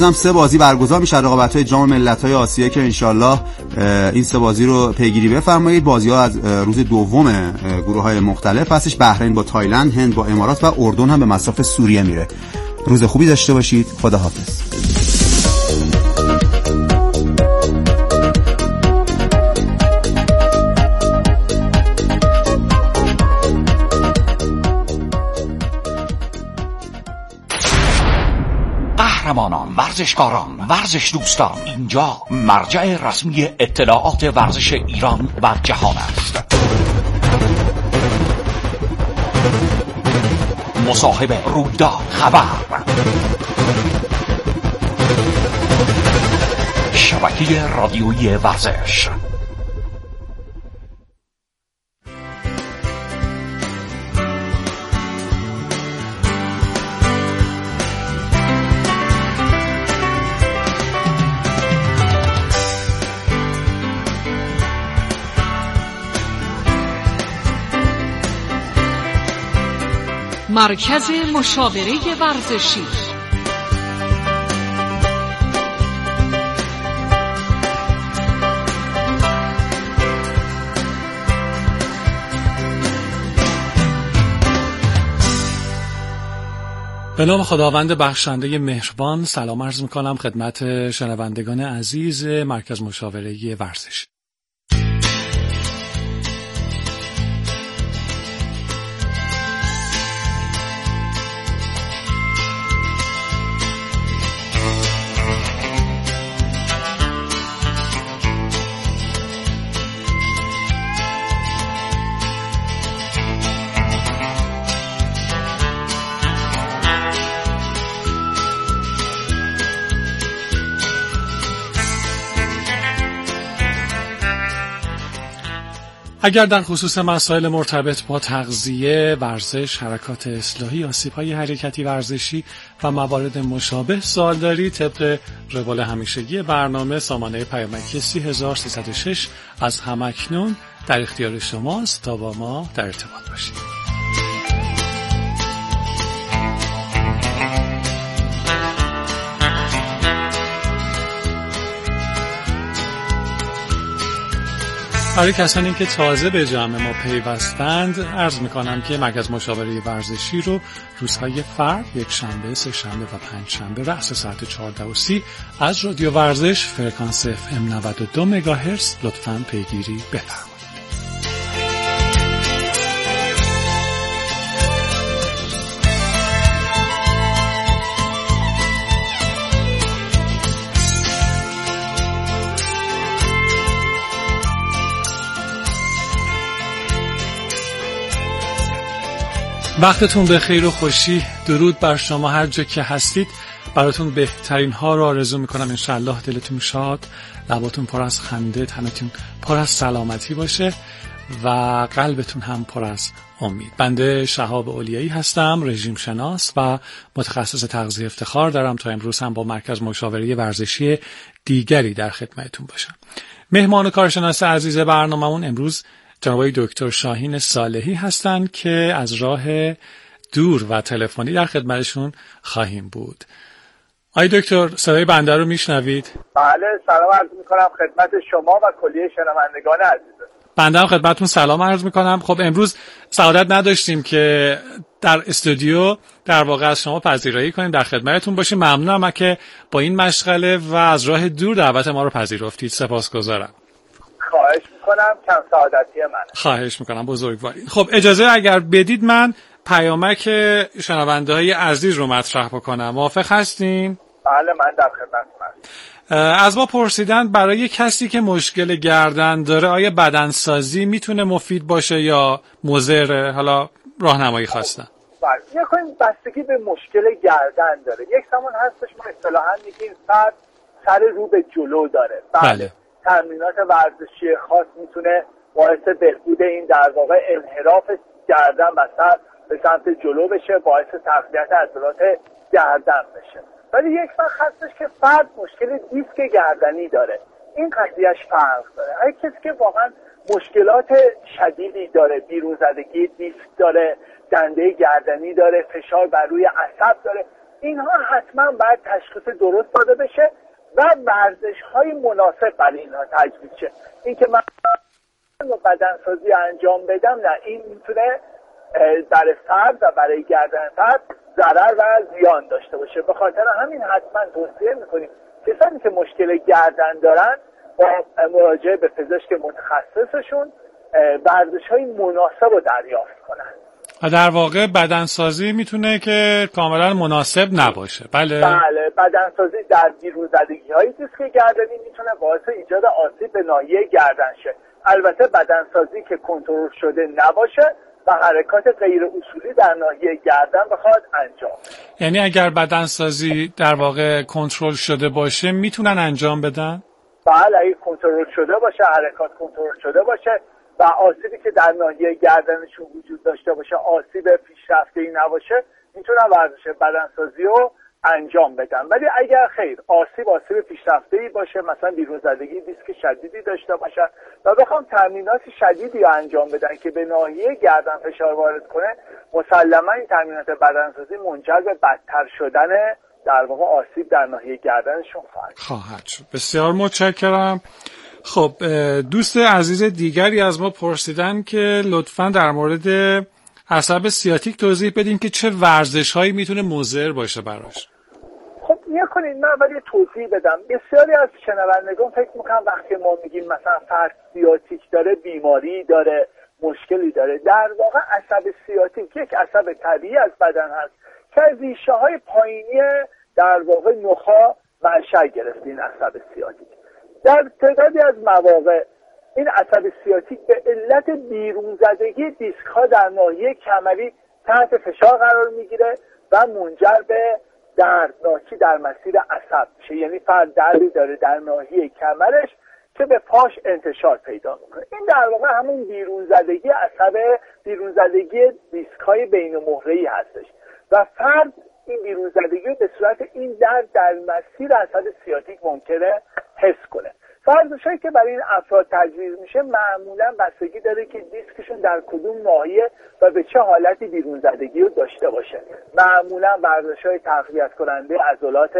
هم 3 بازی برگزار میشه رقابت‌های جام ملت‌های آسیا که انشالله این 3 بازی رو پیگیری بفرمایید. بازی‌ها از روز دوم گروه‌های مختلف پسش بحرین با تایلند، هند با امارات و اردن هم به مصاف سوریه میره. روز خوبی داشته باشید. خداحافظ. قهرمانان، ورزشکاران، ورزش دوستان، اینجا مرجع رسمی اطلاعات ورزش ایران و جهان است. مصاحبه، رویداد، خبر، شبکه رادیویی ورزش. مرکز مشاوره ورزشی. به نام خداوند بخشنده مهربان سلام عرض میکنم خدمت شنوندگان عزیز مرکز مشاوره ورزشی. اگر در خصوص مسائل مرتبط با تغذیه، ورزش، حرکات اصلاحی، آسیب‌های حرکتی ورزشی و موارد مشابه سوال دارید، طبق روال همیشگی برنامه سامانه پیامکی 30306 از همکنون در اختیار شماست تا با ما در ارتباط باشید. برای کسانی که تازه به جمع ما پیوستند عرض میکنم که مرکز مشاوره ورزشی رو روزهای فرد، یک شنبه، سه شنبه و پنج شنبه رأس ساعت 14:30 از رادیو ورزش فرکانس FM 92 مگاهرتز لطفاً پیگیری بفرمایید. وقتتون به خیر و خوشی. درود بر شما هر جا که هستید. براتون بهترین ها رو آرزو میکنم. انشالله دلتون شاد، لباتون پر از خنده، تنتون پر از سلامتی باشه و قلبتون هم پر از امید. بنده شهاب اولیایی هستم، رژیم شناس و متخصص تغذیه افتخار دارم تا امروز هم با مرکز مشاوره ورزشی دیگری در خدمتتون باشم. مهمان و کارشناس عزیز برنامه‌مون امروز جناب دکتر شاهین صالحی هستند که از راه دور و تلفنی در خدمتشون خواهیم بود. آقای دکتر صدای بنده رو میشنوید؟ بله، سلام عرض میکنم خدمت شما و کلیه شنوندگان عزیز. بنده هم خدمتتون سلام عرض میکنم. خب امروز سعادت نداشتیم که در استودیو در واقع از شما پذیرایی کنیم، در خدمتتون باشیم. ممنونم که با این مشغله و از راه دور دعوت ما رو پذیرفتید. سپاسگزارم. خواهش میکنم، کم سعادتی من. خواهش میکنم، بزرگوارید. خب اجازه اگر بدید من پیامک شنونده های عزیز رو مطرح بکنم. موافق هستین؟ بله، من در خدمتتونم. از ما پرسیدن برای کسی که مشکل گردن داره آیا بدنسازی میتونه مفید باشه یا مضر؟ حالا راهنمایی خواستم. بله، یکم بستگی به مشکل گردن داره. یک زمان هستش ما اصطلاحاً میگیم سر رو به جلو داره. بله. تمرینات ورزشی خاص میتونه باعث بهبود این در واقع انحراف گردن و سر به سمت جلو بشه، باعث تقویت عضلات گردن بشه. ولی یک وقت هستش که فرد مشکل دیسک گردنی داره. این قضیهش فرق داره. هر کسی که واقعا مشکلات شدیدی داره، بیرون زدگی دیسک داره، دنده گردنی داره، فشار بر روی عصب داره، اینها حتما باید تشخیص درست داده بشه و ورزش‌های مناسب برای اینها تجویز شه. اینکه من بدنسازی انجام بدم، نه، این میتونه برای فرد و برای گردن فرد ضرر و زیان داشته باشه. به خاطر همین حتما توصیه میکنیم کسانی که مشکل گردن دارن با مراجعه به پزشک متخصصشون ورزش‌های مناسب رو دریافت کنن. در واقع بدنسازی میتونه که کاملا مناسب نباشه. بله بدنسازی در بیرون‌زدگی‌های دیسک گردنی میتونه باعث ایجاد آسیب به ناحیه گردن شه. البته بدنسازی که کنترل شده نباشه و حرکات غیر اصولی در ناحیه گردن بخواد انجام. یعنی اگر بدنسازی در واقع کنترل شده باشه میتونن انجام بدن؟ بله، اگه کنترل شده باشه، حرکات کنترل شده باشه و آسیبی که در ناحیه گردنشون وجود داشته باشه آسیب پیشرفته‌ای نباشه، میتونن ورزش بدنسازی رو انجام بدن. ولی اگر خیر آسیب پیشرفته‌ای باشه، مثلا بیرون زدگی دیسک شدیدی داشته باشن و بخوام تمرینات شدیدی رو انجام بدن که به ناحیه گردن فشار وارد کنه، مسلما این تمرینات بدنسازی منجر به بدتر شدن در واقع آسیب در ناحیه گردنشون خواهد شد. بسیار متشکرم. خب دوست عزیز دیگری از ما پرسیدن که لطفاً در مورد عصب سیاتیک توضیح بدین که چه ورزش‌هایی میتونه مضر باشه براش. خب کنید من ولی توضیح بدم. بسیاری از شنوندگان فکر میکنن وقتی ما میگیم مثلا فرد سیاتیک داره، بیماری داره، مشکلی داره. در واقع عصب سیاتیک یک عصب طبیعی از بدن هست که از ریشه‌های پایینی در واقع نخاع منشأ گرفته. این عصب سیاتیک در تعدادی از مواقع این عصب سیاتیک به علت بیرون زدگی دیسک ها در ناحیه کمری تحت فشار قرار میگیره و منجر به دردناکی در مسیر عصب میشه. یعنی فرد دردی داره در ناحیه کمرش که به پاش انتشار پیدا میکنه. این در واقع همون بیرون زدگی بیرونزدگی دیسک های بین مهره‌ای هستش و فرد این بیرون زدگی به صورت این درد در مسیر عصب سیاتیک ممکنه حس کنه. ورزش‌هایی که برای این افراد تجویز میشه معمولا بستگی داره که دیسکشون در کدوم ناحیه و به چه حالتی بیرون زدگی رو داشته باشه. معمولا ورزش‌های تقویت کننده عضلات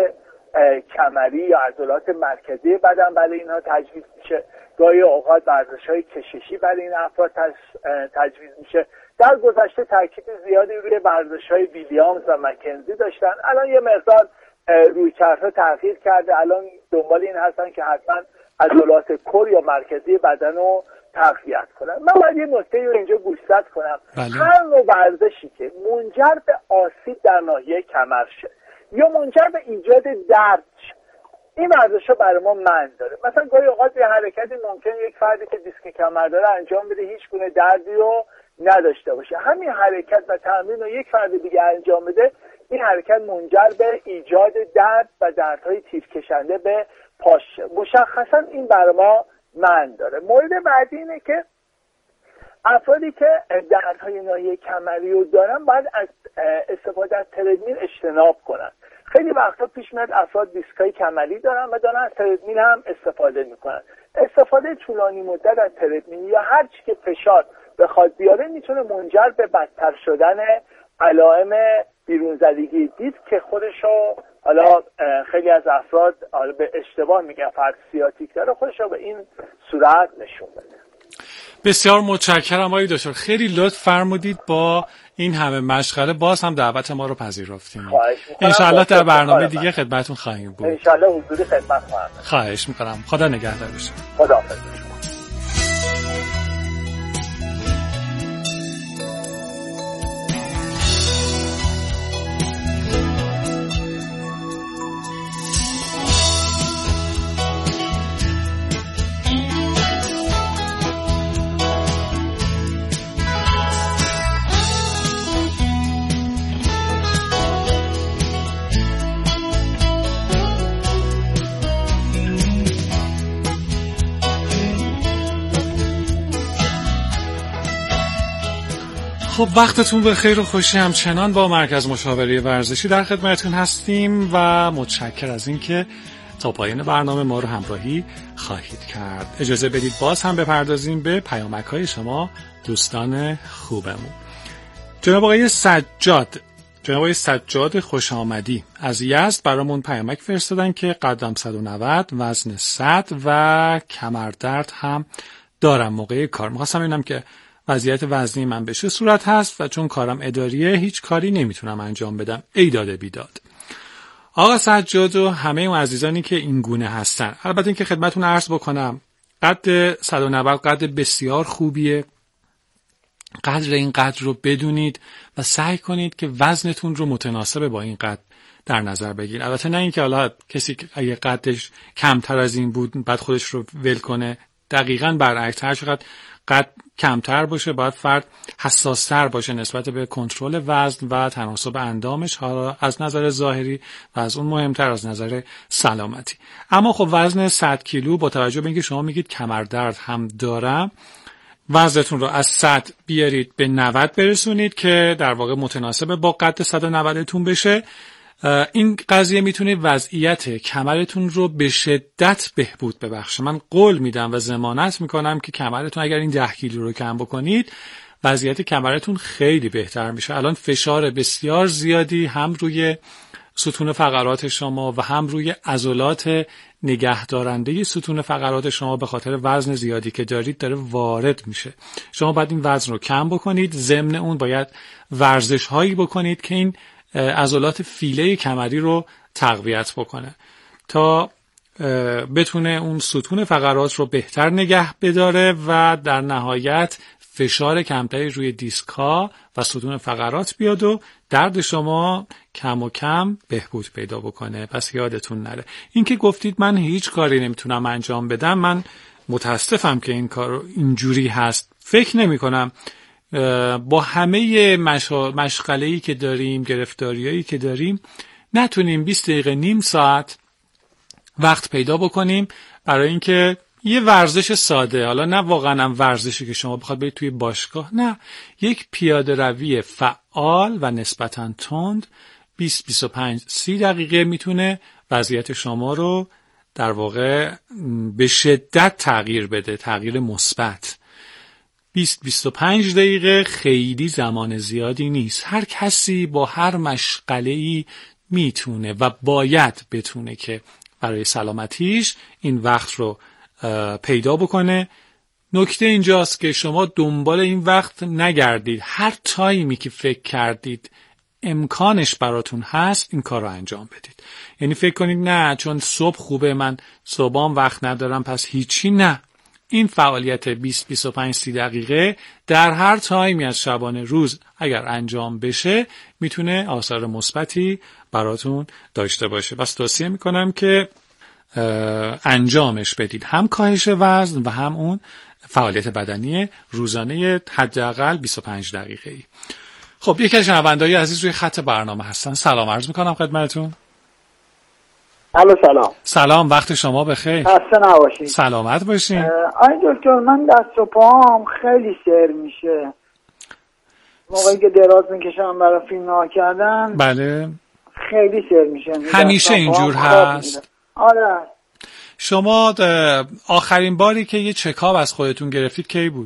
کمری یا عضلات مرکزی بدن برای اینها تجویز میشه. گاهی اوقات ورزش‌های کششی برای این افراد تجویز میشه. در گذشته تاکید زیادی روی ورزش‌های ویلیامز و مکنزی داشتن. الان یه مقدار رویکردها تغییر کرده. الان دنبال این هستن که حتما عضلات کور یا مرکزی بدن رو تقویت کنن. من باید یه نکته رو اینجا گوشزد کنم. هر نوع ورزشی که منجر به آسیب در ناحیه کمر شه یا منجر به ایجاد درد شه، این ورزش‌ها برای ما منع داره. مثلا گاهی اوقات یه حرکتی ممکنه یک فردی که دیسک کمر داره انجام بده هیچ گونه دردی رو نداشته باشه. همین حرکت و تمرین رو یک فرد دیگه انجام بده، این حرکت منجر به ایجاد درد و دردهای تیرکشنده به پاش. مشخصا این برای ما منع داره. مورد بعدی اینه که افرادی که دردهای ناحیه کمری رو دارن باید از استفاده از تردمیل اجتناب کنن. خیلی وقتا پیش میاد افراد دیسکای کمری دارن و دارن از تردمیل هم استفاده میکنن. استفاده طولانی مدت از تردمیل یا هر چی که فشار بخواد بیاره میتونه منجر به بدتر شدن علائم بیرون زدگی دیسک که خودشو حالا خیلی از افراد به اشتباه میگن فرد سیاتیک داره، خودشو به این صورت نشون بده. بسیار متشکرم آقای دکتر، خیلی لطف فرمودید. با این همه مشغله باز هم دعوت ما رو پذیرفتید. انشالله در برنامه دیگه خدمتتون خواهیم بود. انشالله حضوری خدمت خواهم. خواهش میکنم. خدا نگهدار باشه. خداحافظ. خب وقتتون بخیر و خوشی. همچنان با مرکز مشاوره ورزشی در خدمتتون هستیم و متشکر از اینکه تا پایان برنامه ما رو همراهی خواهید کرد. اجازه بدید باز هم بپردازیم به پیامک‌های شما دوستان خوبمون. جناب آقای سجاد جناب سجاد خوش آمدی از یزد برامون پیامک فرستادن که قدم 190، وزن 100 و کمردرد هم دارم موقع کار. می‌خواستم ببینم که وضعیت وزنی من به چه صورت هست و چون کارم اداریه هیچ کاری نمیتونم انجام بدم. ای داده بیداد. آقا سجاد و همه اون عزیزانی که این گونه هستن، البته این که خدمتون عرض بکنم قد 190 قد بسیار خوبیه. قدر این قدر رو بدونید و سعی کنید که وزنتون رو متناسب با این قدر در نظر بگیرید. البته نه اینکه حالا کسی اگه قدش کمتر از این بود بعد خودش رو ول کنه. دقیقاً برعکس، هر چقدر قد کمتر باشه باید فرد حساس‌تر باشه نسبت به کنترل وزن و تناسب اندامش، حالا از نظر ظاهری و از اون مهمتر از نظر سلامتی. اما خب وزن 100 کیلو با توجه به اینکه شما میگید کمردرد هم دارم، وزنتون رو از 100 بیارید به 90 برسونید که در واقع متناسب با قد 190 تون بشه. این قضیه میتونه وضعیت کمرتون رو به شدت بهبود ببخشه. من قول میدم و ضمانت میکنم که کمرتون اگر این 10 کیلو رو کم بکنید وضعیت کمرتون خیلی بهتر میشه. الان فشار بسیار زیادی هم روی ستون فقرات شما و هم روی عضلات نگهدارنده ستون فقرات شما به خاطر وزن زیادی که دارید داره وارد میشه. شما باید این وزن رو کم بکنید، ضمن اون باید ورزش هایی بکنید که این عضلات فیله کمری رو تقویت بکنه تا بتونه اون ستون فقرات رو بهتر نگه بداره و در نهایت فشار کمتری روی دیسکا و ستون فقرات بیاد و درد شما کم و کم بهبود پیدا بکنه. پس یادتون نره. این که گفتید من هیچ کاری نمیتونم انجام بدم، من متاسفم که این کار اینجوری هست. فکر نمی کنم با همه مشغله‌ای که داریم، گرفتاریایی که داریم، نتونیم 20 دقیقه نیم ساعت وقت پیدا بکنیم برای اینکه یه ورزش ساده، حالا نه واقعا هم ورزشی که شما بخواد برید توی باشگاه، نه، یک پیاده روی فعال و نسبتاً تند 20-25-30 دقیقه میتونه وضعیت شما رو در واقع به شدت تغییر بده، تغییر مثبت. 20-25 دقیقه خیلی زمان زیادی نیست. هر کسی با هر مشغله‌ای میتونه و باید بتونه که برای سلامتیش این وقت رو پیدا بکنه. نکته اینجاست که شما دنبال این وقت نگردید. هر تایمی که فکر کردید امکانش براتون هست این کار رو انجام بدید. یعنی فکر کنید نه چون صبح خوبه من صبحام وقت ندارم پس هیچی، نه. این فعالیت 20-25-30 دقیقه در هر تایمی از شبانه روز اگر انجام بشه میتونه آثار مثبتی براتون داشته باشه. پس توصیه میکنم که انجامش بدید، هم کاهش وزن و هم اون فعالیت بدنی روزانه حداقل 25 دقیقه‌ای. خب یکی از شنونده‌های عزیز روی خط برنامه هستن. سلام عرض میکنم خدمتتون. الو سلام. سلام، وقت شما بخیر. خسته نباشید. سلامت باشین. آی دکتر من دست و پاهم خیلی سر میشه موقعی که دراز میکشم برای فیلم نگاه کردن. بله خیلی سر میشه. همیشه اینجور هست؟ آره. شما آخرین باری که یه چکاب از خودتون گرفتید کی بود؟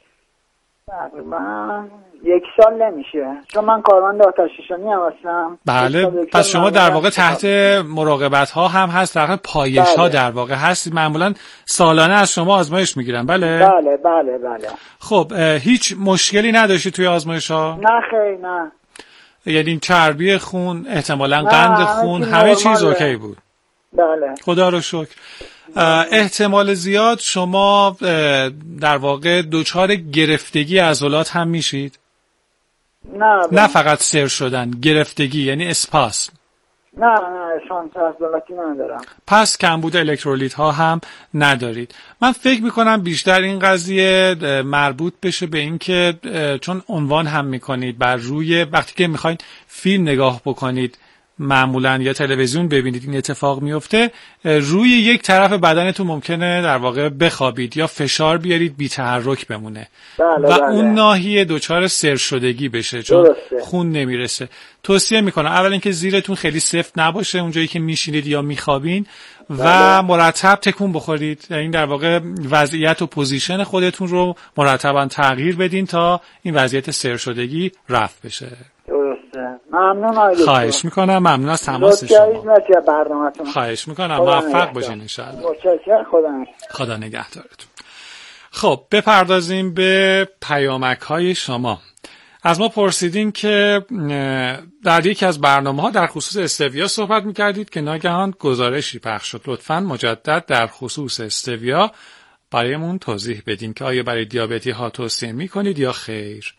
تقریبا 1 سال نمیشه، چون من کارمند آتش‌نشانی هستم. بله، پس شما در واقع تحت مراقبت ها هم هست، در واقع پایش ها در واقع هست. معمولا سالانه از شما آزمایش میگیرن. بله بله بله بله. خب هیچ مشکلی نداشتی توی آزمایش ها؟ نه خیر نه. یعنی چربی خون، احتمالاً قند خون، همه چیز اوکی بود؟ بله خدا رو شکر. احتمال زیاد شما در واقع دچار گرفتگی عضلات هم میشید؟ نه فقط سر شدن، گرفتگی یعنی اسپاسم. نه شانس عضلاتی ندارم. پس کمبود الکترولیت ها هم ندارید. من فکر میکنم بیشتر این قضیه مربوط بشه به این که چون عنوان هم میکنید بر روی وقتی که میخواید فیلم نگاه بکنید معمولا یا تلویزیون ببینید این اتفاق میفته، روی یک طرف بدنتون ممکنه در واقع بخوابید یا فشار بیارید بی تحرک بمونه. بله، و بله. اون ناحیه دچار سر شدگی بشه چون درسته. خون نمیرسه. توصیه میکنم اول اینکه زیرتون خیلی سفت نباشه اونجایی که میشینید یا میخوابین و بله. مرتب تکون بخورید. این در واقع وضعیت و پوزیشن خودتون رو مرتبا تغییر بدین تا این وضعیت سر شدگی رفع بشه. درسته. ممنون آقای دکتر. خواهش میکنم، ممنون از تماس شما. مرسی از برنامه‌تون. خواهش میکنم، موفق باشین ان شاء الله. متشکرم. خدا نگهدارتون. خب بپردازیم به پیامک‌های شما. از ما پرسیدین که در یکی از برنامه‌ها در خصوص استویا صحبت می‌کردید که ناگهان گزارشی پخش شد. لطفاً مجدد در خصوص استویا برایمون توضیح بدین که آیا برای دیابتی‌ها توصیه می‌کنید یا خیر.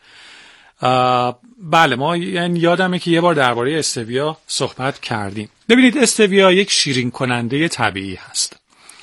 بله، ما یادمه که یه بار درباره استویا صحبت کردیم. ببینید، استویا یک شیرین کننده طبیعی هست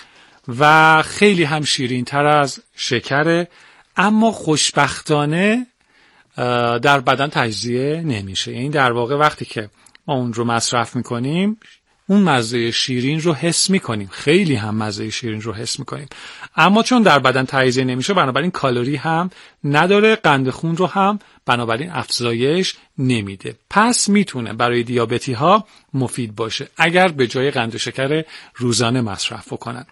و خیلی هم شیرین تر از شکره، اما خوشبختانه در بدن تجزیه نمیشه. یعنی در واقع وقتی که ما اون رو مصرف میکنیم اون مزه شیرین رو حس میکنیم، خیلی هم مزه شیرین رو حس میکنیم، اما چون در بدن تجزیه نمیشه بنابراین کالری هم نداره، قند خون رو هم بنابراین افزایش نمیده. پس میتونه برای دیابتی ها مفید باشه اگر به جای قند و شکر روزانه مصرف کنن.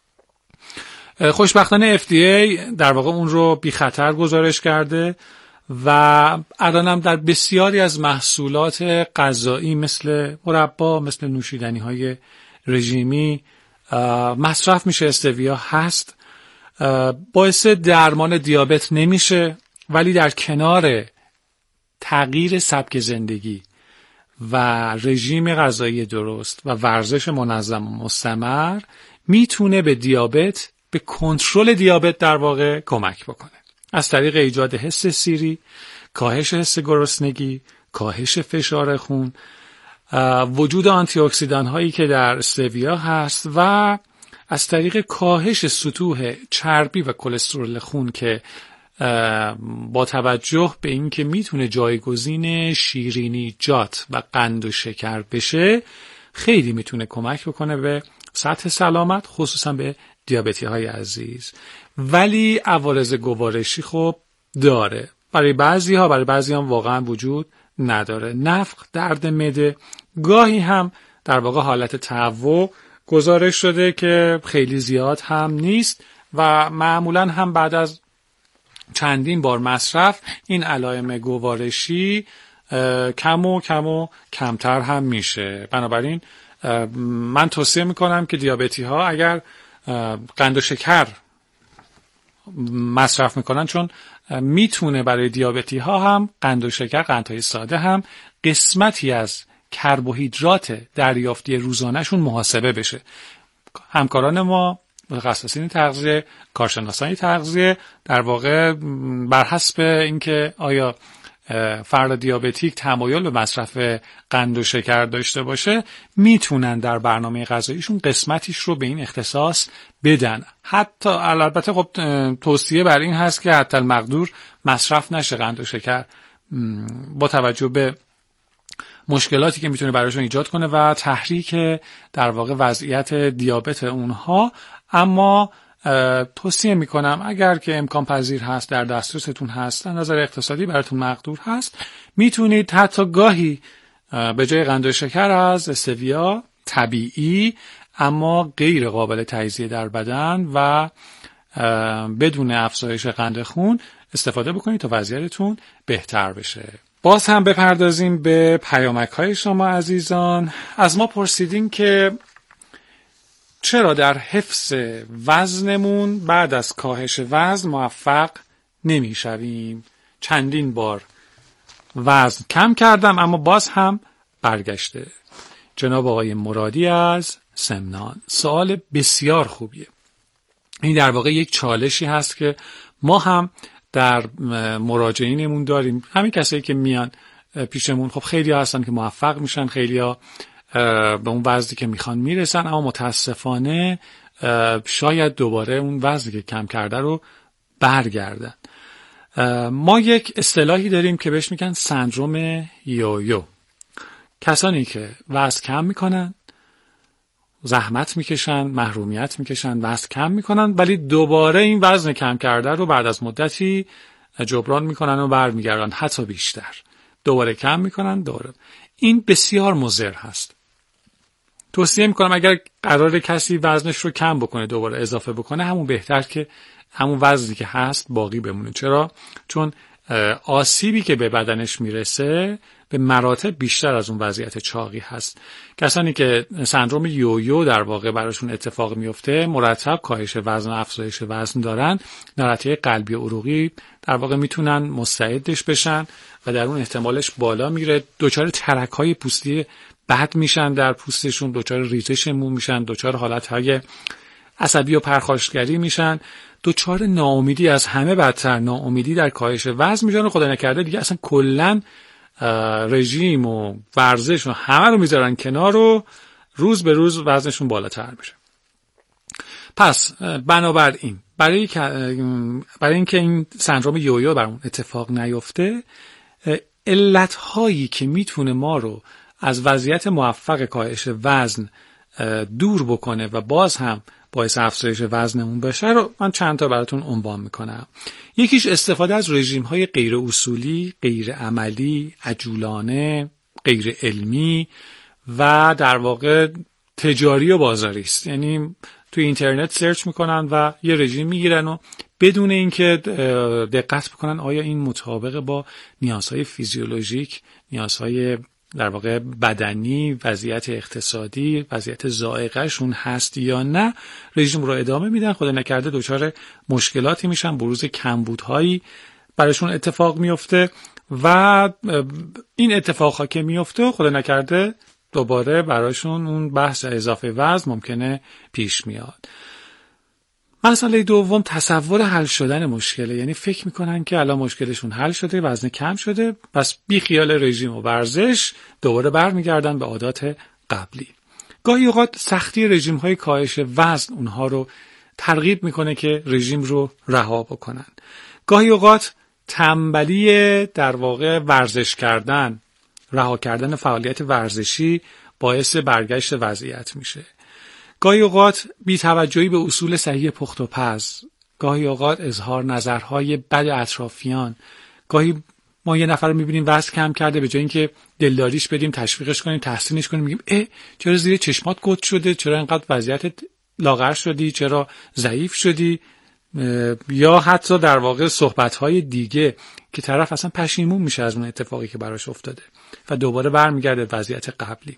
خوشبختانه FDA در واقع اون رو بی خطر گزارش کرده و الانم در بسیاری از محصولات غذایی مثل مربا، مثل نوشیدنی های رژیمی مصرف میشه. استویا هست، باعث درمان دیابت نمیشه، ولی در کنار تغییر سبک زندگی و رژیم غذایی درست و ورزش منظم و مستمر میتونه به دیابت، به کنترل دیابت در واقع کمک بکنه، از طریق ایجاد حس سیری، کاهش حس گرسنگی، کاهش فشار خون، وجود آنتی اکسیدان هایی که در استویا هست و از طریق کاهش سطوح چربی و کلسترول خون که با توجه به اینکه میتونه جایگزین شیرینیجات و قند و شکر بشه خیلی میتونه کمک بکنه به سطح سلامت، خصوصا به دیابتی های عزیز. ولی عوارض گوارشی خب داره، برای بعضی ها واقعا وجود نداره. نفخ، درد معده، گاهی هم در واقع حالت تهوع گزارش شده که خیلی زیاد هم نیست و معمولا هم بعد از چندین بار مصرف این علائم گوارشی کم و کمتر هم میشه. بنابراین من توصیه میکنم که دیابتی ها اگر قند و شکر مصرف میکنن، چون میتونه برای دیابتی ها هم قند و شکر، قندهای ساده هم قسمتی از کربوهیدرات دریافتی روزانهشون محاسبه بشه. همکاران ما، متخصصین تغذیه، کارشناسان تغذیه، در واقع بر حسب اینکه آیا فرد دیابتیک تمایل به مصرف قند و شکر داشته باشه میتونن در برنامه غذاییشون قسمتیش رو به این اختصاص بدن. حتی البته خب توصیه بر این هست که حتی المقدور مصرف نشه قند و شکر با توجه به مشکلاتی که میتونه براشون ایجاد کنه و تحریک در واقع وضعیت دیابت اونها. اما توصیه میکنم اگر که امکان پذیر هست، در دسترستون هست، از نظر اقتصادی براتون مقدور هست، میتونید حتی گاهی به جای قند و شکر از استویا طبیعی اما غیر قابل تجزیه در بدن و بدون افزایش قند خون استفاده بکنید تا وضعیتتون بهتر بشه. باز هم بپردازیم به پیامک‌های شما عزیزان. از ما پرسیدین که چرا در حفظ وزنمون بعد از کاهش وزن موفق نمیشویم؟ چندین بار وزن کم کردم اما باز هم برگشته. جناب آقای مرادی از سمنان، سوال بسیار خوبیه. این در واقع یک چالشی هست که ما هم در مراجعینمون داریم. همین کسایی که میان پیشمون خب خیلی ها هستن که موفق میشن، خیلی ها به اون وزنی که میخوان میرسن، اما متاسفانه شاید دوباره اون وزنی که کم کرده رو برگردن. ما یک اصطلاحی داریم که بهش میگن سندروم یویو. کسانی که وزن کم میکنن، زحمت میکشن، محرومیت میکشن، وزن کم میکنن، ولی دوباره این وزن کم کرده رو بعد از مدتی جبران میکنن و برمیگردن، حتی بیشتر دوباره کم میکنن. این بسیار مضر هست. توصیه میکنم اگر قرار کسی وزنش رو کم بکنه دوباره اضافه بکنه، همون بهتر که همون وزنی که هست باقی بمونه. چرا؟ چون آسیبی که به بدنش میرسه به مراتب بیشتر از اون وضعیت چاقی هست. کسانی که سندروم یویو در واقع براشون اتفاق میفته، مرتب کاهش وزن و افزایش وزن دارن، ناراحتی قلبی و عروقی در واقع میتونن مستعدش بشن و در اون احتمالش بالا میره. دچار ترک‌های پوستی بد میشن، در پوستشون دچار ریزش مو میشن، دچار حالت‌های عصبی و پرخاشگری میشن، دچار ناامیدی، از همه بدتر ناامیدی در کاهش وزن میشن و خدا نکرده دیگه اصلا کلاً رژیم و ورزش و همه رو میذارن کنار و روز به روز وزنشون بالاتر میشه. پس بنابراین برای اینکه این سندروم یویو برامون اتفاق نیفته، علتهایی که میتونه ما رو از وضعیت موفق کاهش وزن دور بکنه و باز هم باعث افزایش وزنمون بشه رو من چند تا براتون عنوان میکنم. یکیش استفاده از رژیم‌های غیر اصولی، غیر عملی، عجولانه، غیر علمی و در واقع تجاری و بازاری است. یعنی توی اینترنت سرچ میکنن و یه رژیم میگیرن و بدون اینکه دقت بکنن آیا این مطابق با نیازهای فیزیولوژیک، نیازهای در واقع بدنی، وضعیت اقتصادی، وضعیت ذائقه شون هست یا نه، رژیم رو ادامه میدن. خدا نکرده دچار مشکلاتی میشن، بروز کمبودهایی براشون اتفاق میفته و این اتفاقها که میفته خدا نکرده دوباره براشون اون بحث اضافه وزن ممکنه پیش میاد. مسئله دوم تصور حل شدن مشکله، یعنی فکر میکنن که الان مشکلشون حل شده، وزن کم شده، پس بی خیال رژیم و ورزش دوباره برمیگردن به عادات قبلی. گاهی اوقات سختی رژیم های کاهش وزن اونها رو ترغیب میکنه که رژیم رو رها بکنن. گاهی اوقات تنبلی در واقع ورزش کردن، رها کردن فعالیت ورزشی باعث برگشت وضعیت میشه. گاهی اوقات بی‌توجهی به اصول صحیح پخت و پز، گاهی اوقات اظهار نظرهای بد اطرافیان. گاهی ما یه نفر رو می‌بینیم وزن کم کرده، به جای اینکه دلداریش بدیم، تشویقش کنیم، تحسینش کنیم، میگیم چرا زیر چشمات گود شده، چرا اینقدر وضعیتت لاغر شدی، چرا ضعیف شدی، یا حتی در واقع صحبت‌های دیگه که طرف اصلا پشیمون میشه از اون اتفاقی که براش افتاده و دوباره برمیگرده به وضعیت قبلی.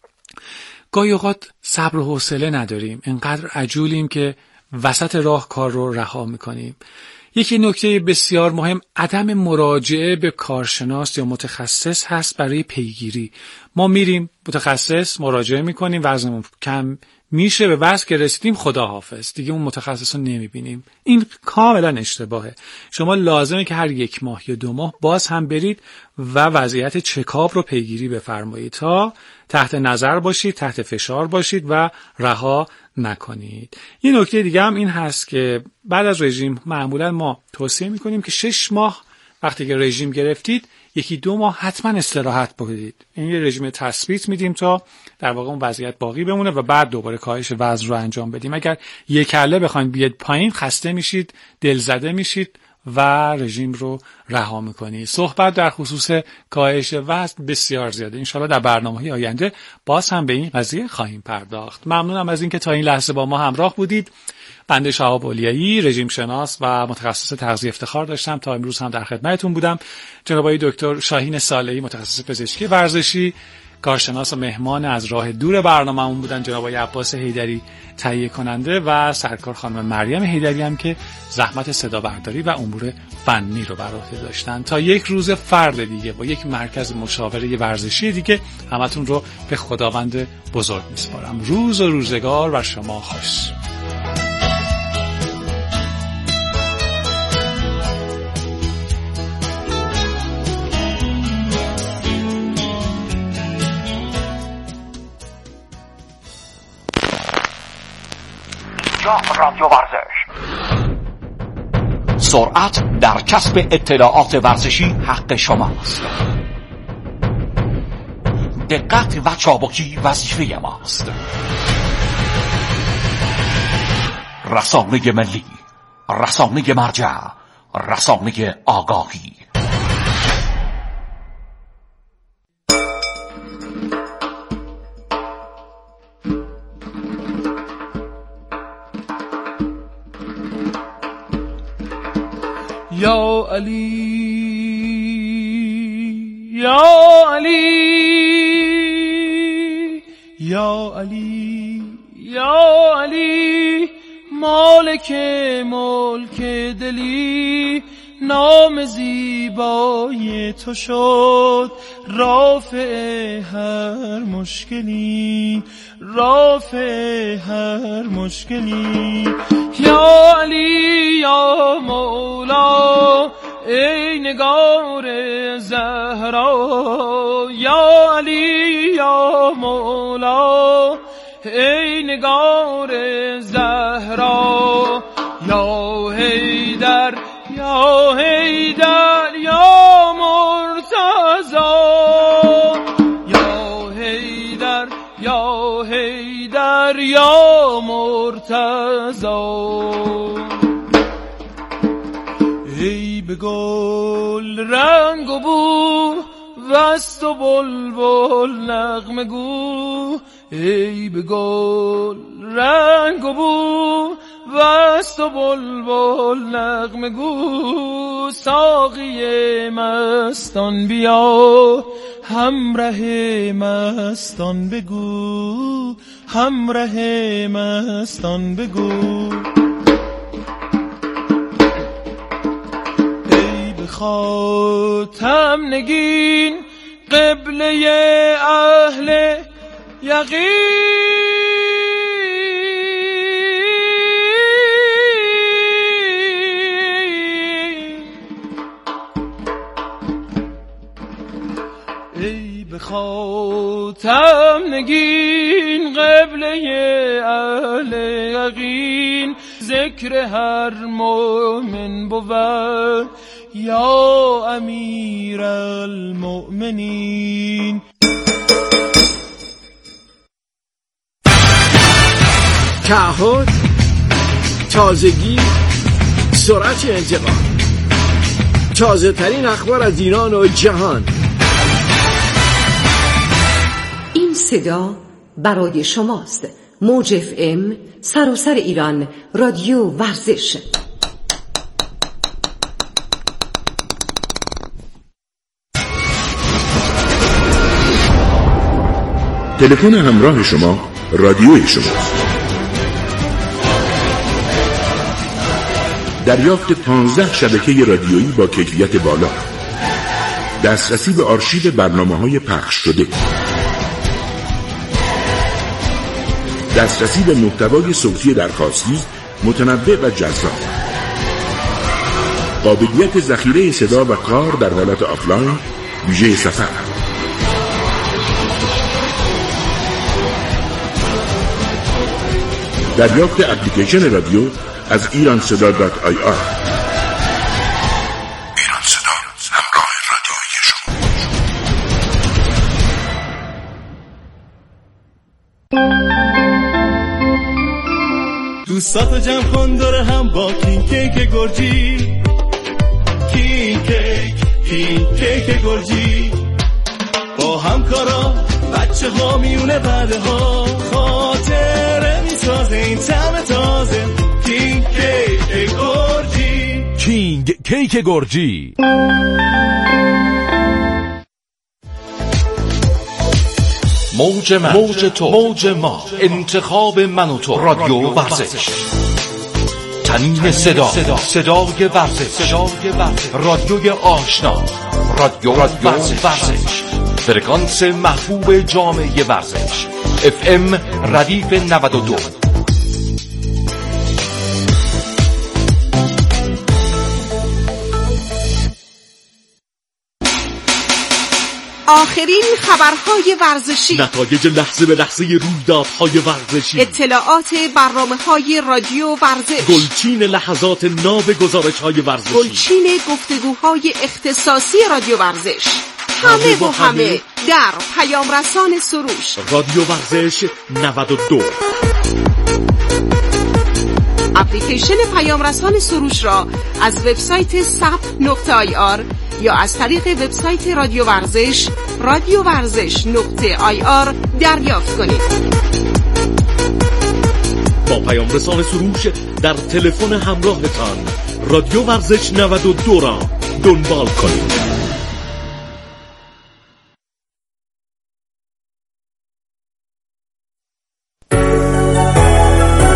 گاهی اوقات صبر و حوصله نداریم، انقدر عجولیم که وسط راه کار رو رها میکنیم. یکی نکته بسیار مهم عدم مراجعه به کارشناس یا متخصص هست برای پیگیری. ما میریم متخصص مراجعه میکنیم، وزنمون کم میشه، به وزن که رسیدیم خداحافظ، دیگه اون متخصص رو نمیبینیم. این کاملا اشتباهه. شما لازمه که هر 1 ماه یا 2 ماه باز هم برید و وضعیت چکاپ رو پیگیری بفرمایید تا تحت نظر باشید، تحت فشار باشید و رها نکنید. یه نکته دیگه هم این هست که بعد از رژیم معمولا ما توصیه میکنیم که 6 ماه وقتی که رژیم گرفتید 1-2 ماه حتما استراحت بکنید. این یه رژیم تثبیت میدیم تا در واقع اون وضعیت باقی بمونه و بعد دوباره کاهش وزن رو انجام بدیم. اگر یک کله بخواید بیاد پایین خسته میشید، دلزده میشید و رژیم رو رها میکنید. صحبت در خصوص کاهش وزن بسیار زیاده. انشالله در برنامه‌های آینده باز هم به این قضیه خواهیم پرداخت. ممنونم از اینکه تا این لحظه با ما همراه بودید. بنده شهاب اولیایی، رژیم شناس و متخصص تغذیه افتخار داشتم تا امروز هم در خدمتتون بودم. جناب آقای دکتر شاهین صالحی، متخصص پزشکی ورزشی، کارشناس و مهمان از راه دور برنامه‌مون بودن. جناب آقای عباس حیدری، تهیه کننده، و سرکار خانم مریم حیدری هم که زحمت صدا برداری و امور فنی رو بر عهده داشتن. تا یک روز فرد دیگه با یک مرکز مشاوره ورزشی دیگه همتون رو به خداوند بزرگ میسپارم. روز و روزگار بر شما خوش. رادیو ورزش. سرعت در کسب اطلاعات ورزشی حق شماست. دقت و چابکی وظیفه ماست. رسانه ملی، رسانه مرجع، رسانه آگاهی. یا علی یا علی یا علی یا علی مالک ملک دلی نام زیبای تو شد رافع هر مشکلی رافع هر مشکلی یا علی یا مولا ای نگار زهرا یا علی یا مولا ای نگار زهرا یا حیدر یا حیدر یا مرتضی یا حیدر یا حیدر یا مرتضی ای به گل رنگ و بو وست و بلبل نغمه گو ای به گل رنگ و بو وست و بلبل نغمه گو ساقی مستان بیا همراه مستان بگو همراه مستان بگو ای به خاتم نگین قبله اهل یقین ای به خاتم نگین قبله اهل یقین ذکر هر مومن بود یا امیر المؤمنین تعهد، تازگی، سرعت انتقال، تازه ترین اخبار از ایران و جهان. این صدا برای شماست. موج اف ام سراسر ایران، رادیو ورزش. تلفن همراه شما رادیوی شماست. دریافت 15 شبکه رادیویی با کیفیت بالا، دسترسی به آرشیو برنامه‌های پخش شده، دسترسی به محتوای صوتی درخواستی متنوع و جذاب، قابلیت ذخیره صدا و کار در حالت آفلاین ویژه سفر، دریافت اپلیکیشن رادیو از ایرانصدا.ir. ایرانصدا، همراه رادیویی شما. دوستاتو جمع کن دور هم با کینگ کیک گرجی، کینگ کیک گرجی، با همکارا بچه ها میونه بعدها خاطره میسازه این طعم تازه. کینگ کیک گرجی، کینگ کیک گرجی. موج من، موج تو، موج ما، انتخاب من و تو، رادیو ورزش، تنین صدا، صدای ورزش، رادیوی آشنا، رادیو ورزش، فرکانس محبوب جامعه ورزش، FM ردیف 92. آخرین خبرهای ورزشی، نتایج لحظه به لحظه رویدادهای ورزشی، اطلاعات برنامه‌های رادیو ورزش، گلچین لحظات ناب گزارش‌های ورزشی، گلچین گفتگوهای اختصاصی رادیو ورزش، همه در پیام رسان سروش، رادیو ورزش 92. اپلیکیشن پیام رسان سروش را از وبسایت sap.ir یا از طریق وبسایت رادیو ورزش radiovarzesh.ir دریافت کنید. با پیام رسان سروش در تلفن همراهتان رادیو ورزش 92 را دنبال کنید.